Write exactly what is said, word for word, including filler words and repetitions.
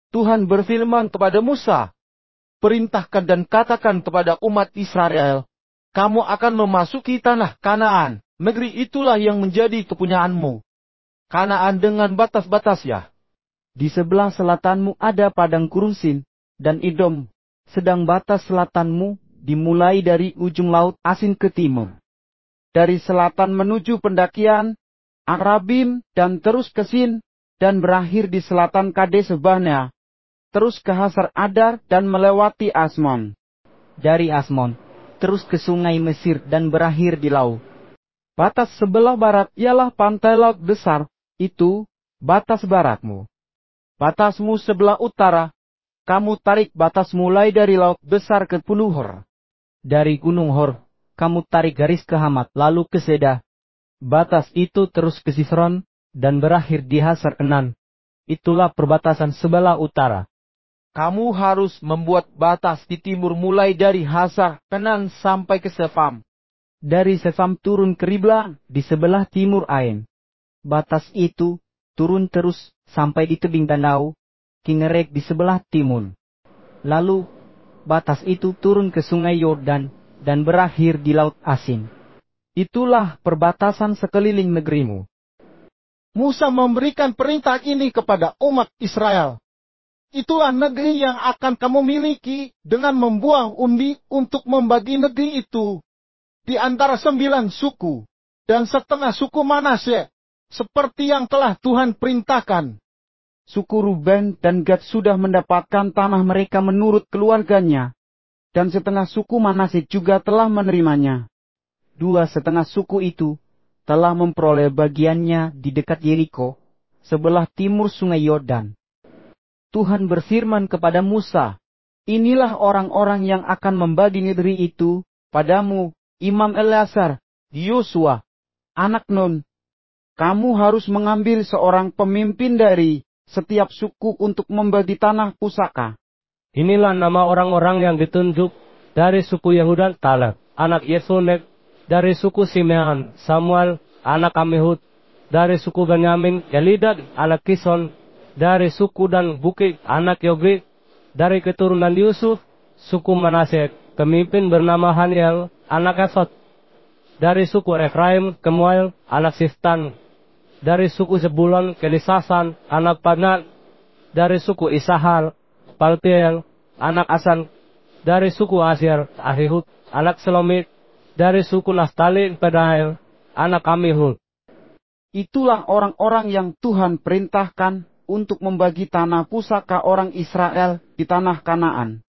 Tuhan berfirman kepada Musa, "Perintahkan dan katakan kepada umat Israel, kamu akan memasuki tanah Kanaan, negeri itulah yang menjadi kepunyaanmu. Kanaan dengan batas-batasnya. Di sebelah selatanmu ada padang gurun Sin dan Edom, sedang batas selatanmu dimulai dari ujung laut Asin ke timur. Dari selatan menuju pendakian Arabim dan terus ke Sin, dan berakhir di selatan Kades Barnea, terus ke Hasar Adar dan melewati Asmon. Dari Asmon, terus ke sungai Mesir dan berakhir di laut. Batas sebelah barat ialah pantai laut besar, itu batas baratmu. Batasmu sebelah utara, kamu tarik batas mulai dari laut besar ke Gunung Hor. Dari Gunung Hor, kamu tarik garis ke Hamat lalu ke Seda. Batas itu terus ke Sisron, dan berakhir di Hasar Enan. Itulah perbatasan sebelah utara. Kamu harus membuat batas di timur mulai dari Hasar Enan sampai ke Sefam. Dari Sefam turun ke Ribla di sebelah timur Ain. Batas itu turun terus sampai di tebing danau Kinnerek di sebelah timur. Lalu batas itu turun ke sungai Yordan dan berakhir di Laut Asin. Itulah perbatasan sekeliling negerimu." Musa memberikan perintah ini kepada umat Israel. "Itulah negeri yang akan kamu miliki dengan membuang undi untuk membagi negeri itu di antara sembilan suku dan setengah suku Manasye, seperti yang telah Tuhan perintahkan." Suku Ruben dan Gad sudah mendapatkan tanah mereka menurut keluarganya, dan setengah suku Manasye juga telah menerimanya. Dua setengah suku itu telah memperoleh bagiannya di dekat Yeriko, sebelah timur sungai Yordan. Tuhan berfirman kepada Musa, "Inilah orang-orang yang akan membagi negeri itu padamu, Imam Eleazar, Yosua, anak Nun. Kamu harus mengambil seorang pemimpin dari setiap suku untuk membagi tanah pusaka." Inilah nama orang-orang yang ditunjuk dari suku Yehuda: Taleb, anak Yesonek; dari suku Simeon, Samuel, anak Amihud; dari suku Benyamin, Elidad, anak Kison; dari suku Dan Bukit, anak Yogri; dari keturunan Yusuf, suku Manasye, pemimpin bernama Haniel, anak Esot; dari suku Efraim, Kemuel, anak Siftan; dari suku Zebulon, Kelisasan, anak Padnat; dari suku Isahar, Paltiel, anak Asan; dari suku Asyir, Ahihud, anak Selomit; dari suku Naftali, Pedael, anak Amihud. Itulah orang-orang yang Tuhan perintahkan untuk membagi tanah pusaka orang Israel di tanah Kanaan.